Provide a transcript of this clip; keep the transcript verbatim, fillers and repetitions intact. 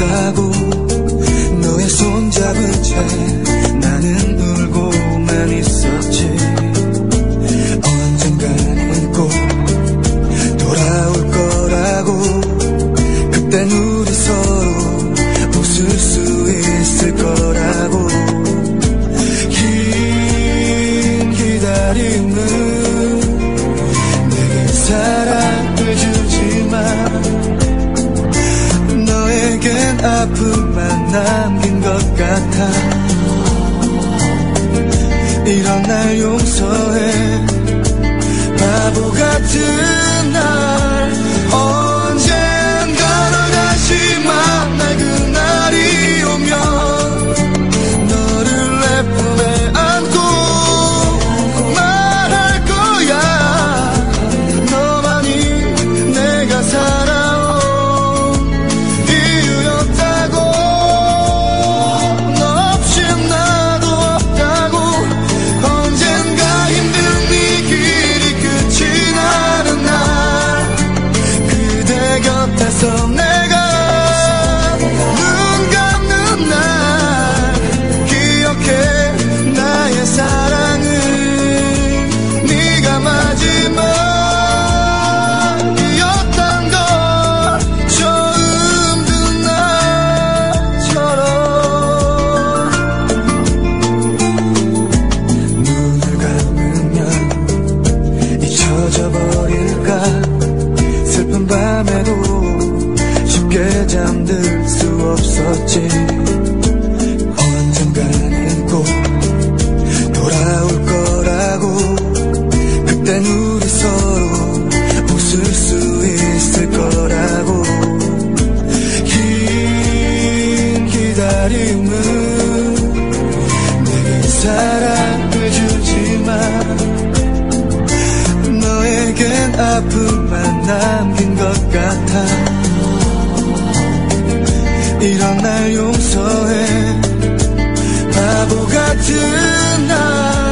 없다고 너의 손잡은 채 나는 울고만 있었지. 언젠가는 꼭 돌아올 거라고, 그땐 우리 서로 웃을 수 있을 거라고. 긴 기다림은 내게 사랑을 주지만 너에겐 아픔만 남긴 것 같아. 이런 날 용서해. 바보 같은 날 언젠가 널 다시 만날 그날이 오면 너를 내 품에 안고 말할 거야. 너만이 내가 살아온 이유였다고. 너 없이 나도 없다고. 언젠가 힘든 이 길이 끝이 나는 날 그대 곁에서 내가 눈 감는 날 기억해. 나의 사랑은 네가 마지막이었던 걸 처음 든 날처럼. 눈을 감으면 잊혀져 버릴까. 슬픈 밤에도 쉽게 잠들 수 없었지. 언젠가는 꼭 돌아올 거라고, 그땐 우리 서로 웃을 수 있을 거라고. 긴 기다림은 내게 사랑을 주지만 너에겐 아픔만 남긴 것 같아. 이런 날 용서해. 바보 같은 날